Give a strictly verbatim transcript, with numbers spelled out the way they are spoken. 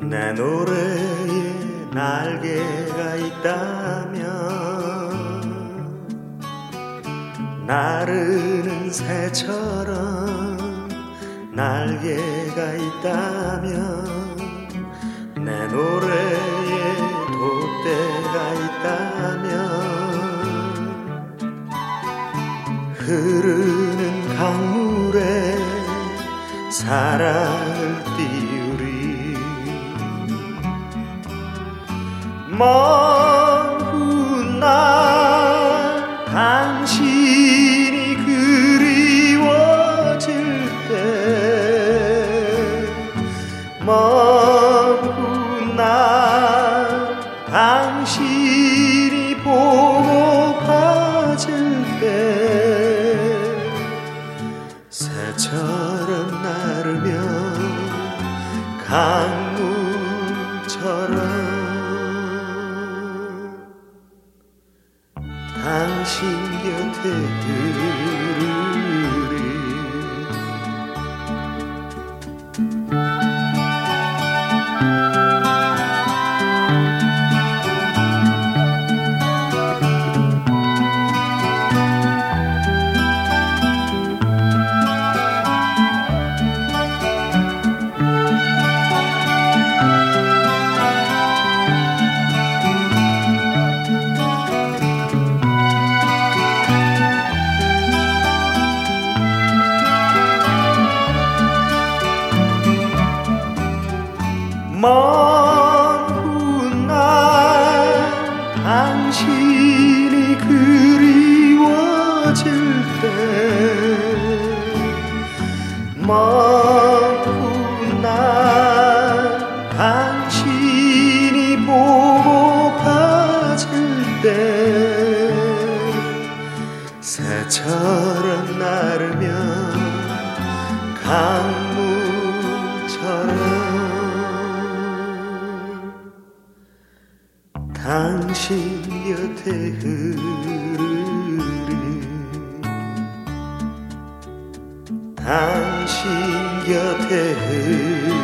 내 노래에 날개가 있다면 나르는 새처럼 날개가 있다면 내 노래에 돛대가 있다면 흐르는 강물에 사랑을 띄우리. 먼 훗날 당신이 그리워질 때, 먼 훗날 당신이 보고파질 때 새처럼 나르며 강물처럼 당신 곁에 들으리. 먼 훗날 당신이 그리워질 때, 먼 훗날 당신이 보고파질 때 새처럼 나르며 강물처럼 당신 곁에 흐르리. 당신 곁에 흐르리.